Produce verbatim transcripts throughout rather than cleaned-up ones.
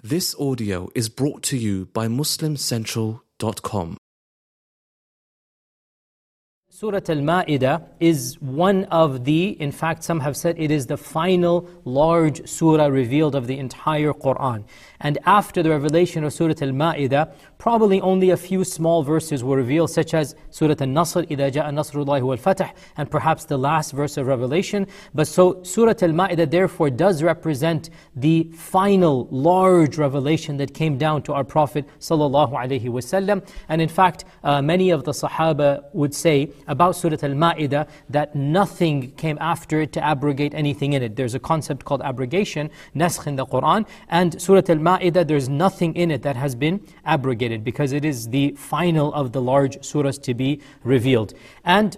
This audio is brought to you by Muslim Central dot com. Surah Al-Ma'idah is one of the, in fact some have said it is the final large surah revealed of the entire Qur'an. And after the revelation of Surah Al-Ma'idah, probably only a few small verses were revealed, such as Surah Al-Nasr, إِذَا جَاءَ نَصْرُ اللَّهِ وَالْفَتْحِ, and perhaps the last verse of Revelation. But so Surah Al-Ma'idah therefore does represent the final large revelation that came down to our Prophet sallallahu alaihi wasallam. And in fact, uh, many of the Sahaba would say about Surah Al-Ma'idah that nothing came after it to abrogate anything in it. There's a concept called abrogation, naskh in the Qur'an, and Surah Al-Ma'idah, there's nothing in it that has been abrogated because it is the final of the large surahs to be revealed. And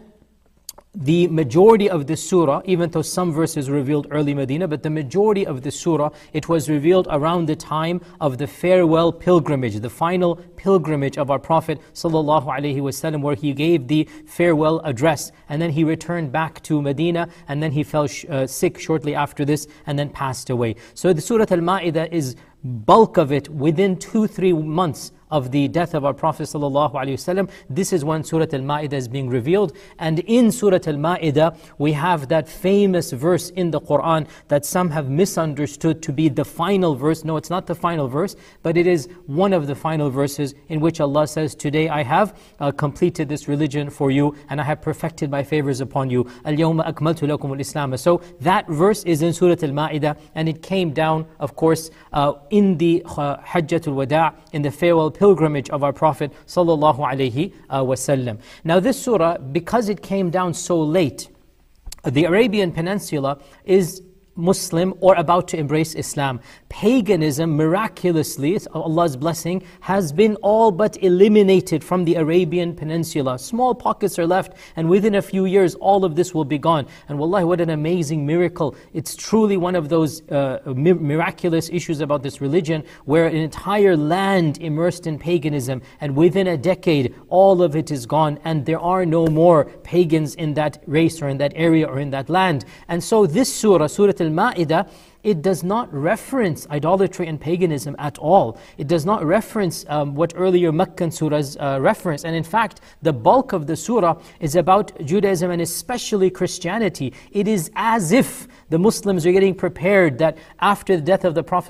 the majority of this surah, even though some verses were revealed early Medina, but the majority of the surah, it was revealed around the time of the farewell pilgrimage, the final pilgrimage of our Prophet sallallahu alaihi wasallam, where he gave the farewell address, and then he returned back to Medina, and then he fell sh uh, sick shortly after this, and then passed away. So the Surah Al-Ma'idah is bulk of it within two, three months of the death of our Prophet ﷺ. This is when Surah Al-Ma'idah is being revealed. And in Surah Al-Ma'idah, we have that famous verse in the Qur'an that some have misunderstood to be the final verse. No, it's not the final verse, but it is one of the final verses in which Allah says, "Today I have uh, completed this religion for you, and I have perfected my favors upon you. Al-yawma akmaltu lakum al-Islam." So that verse is in Surah Al-Ma'idah, and it came down, of course, uh, in the uh, Hajjatul Wada', in the farewell pilgrimage of our Prophet sallallahu alaihi wasallam. Now this surah, because it came down so late, the Arabian Peninsula is Muslim or about to embrace Islam. Paganism, miraculously, Allah's blessing, has been all but eliminated from the Arabian Peninsula. Small pockets are left, and within a few years all of this will be gone. And wallahi, what an amazing miracle. It's truly one of those uh, mi miraculous issues about this religion, where an entire land immersed in paganism, and within a decade all of it is gone, and there are no more pagans in that race or in that area or in that land. And so this surah, Surah Al-Ma'idah, it does not reference idolatry and paganism at all. It does not reference um, what earlier Meccan surahs uh, reference. And in fact, the bulk of the surah is about Judaism and especially Christianity. It is as if the Muslims are getting prepared that after the death of the Prophet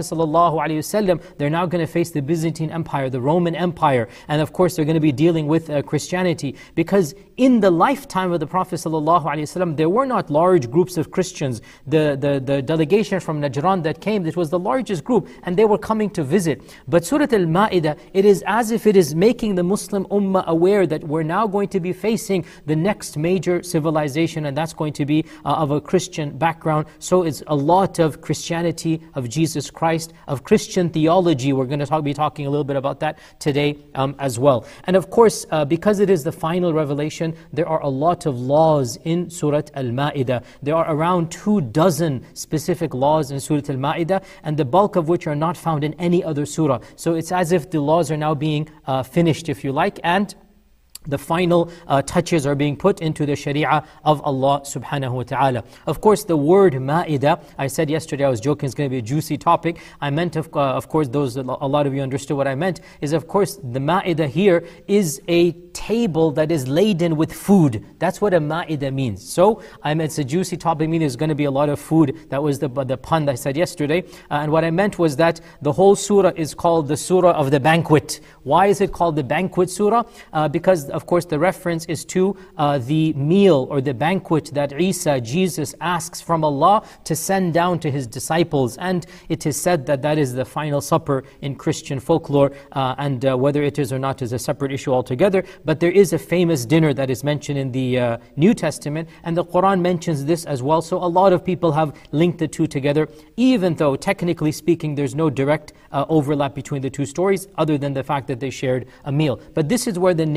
ﷺ, they're now going to face the Byzantine Empire, the Roman Empire, and of course they're going to be dealing with uh, Christianity. Because in the lifetime of the Prophet ﷺ, there were not large groups of Christians. The, the, the delegation from Najran that came, it was the largest group, and they were coming to visit. But Surah Al-Ma'idah, it is as if it is making the Muslim Ummah aware that we're now going to be facing the next major civilization, and that's going to be uh, of a Christian background. So it's a lot of Christianity, of Jesus Christ, of Christian theology. We're going to talk, be talking a little bit about that today um, as well. And of course, uh, because it is the final revelation, there are a lot of laws in Surah Al-Ma'idah. There are around two dozen specific laws in Surah Al-Ma'idah, and the bulk of which are not found in any other surah. So it's as if the laws are now being uh, finished, if you like, and the final uh, touches are being put into the sharia of Allah subhanahu wa ta'ala. Of course, the word ma'idah, I said yesterday, I was joking, it's going to be a juicy topic. I meant, of, uh, of course, those, a lot of you understood what I meant, is of course, the ma'idah here is a table that is laden with food. That's what a ma'idah means. So, I meant it's a juicy topic, meaning there's going to be a lot of food. That was the, the pun that I said yesterday. Uh, and what I meant was that the whole surah is called the surah of the banquet. Why is it called the banquet surah? Uh, because of course, the reference is to uh, the meal or the banquet that Isa, Jesus, asks from Allah to send down to His disciples. And it is said that that is the final supper in Christian folklore, uh, and uh, whether it is or not is a separate issue altogether. But there is a famous dinner that is mentioned in the uh, New Testament, and the Qur'an mentions this as well. So a lot of people have linked the two together, even though technically speaking there's no direct uh, overlap between the two stories, other than the fact that they shared a meal. But this is where the name comes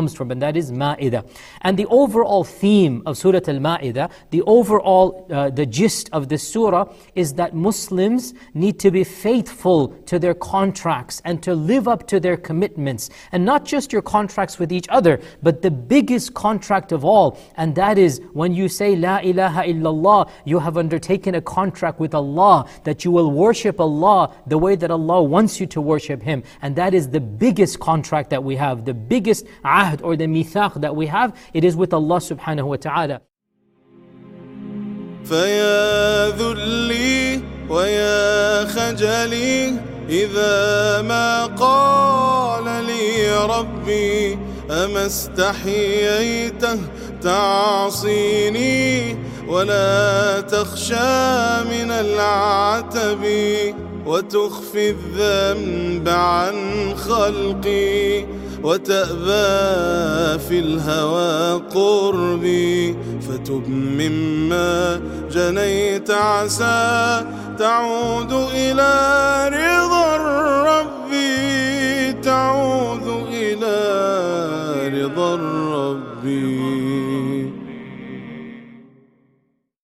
comes from, and that is Ma'idah. And the overall theme of Surah Al-Ma'idah, the overall, uh, the gist of this surah is that Muslims need to be faithful to their contracts and to live up to their commitments. And not just your contracts with each other, but the biggest contract of all, and that is when you say La ilaha illallah, you have undertaken a contract with Allah that you will worship Allah the way that Allah wants you to worship Him. And that is the biggest contract that we have, the biggest ahd or the mithaq that we have, it is with Allah subhanahu wa ta'ala. فيا ذلي ويا خجلي إذا ما قال لي ربي أما استحييته تعصيني ولا تخشى من العتب وتخفي الذنب عن خلقي وتأبى في الهوى قربي فتب مما جنيت عسى تعود إلى رضا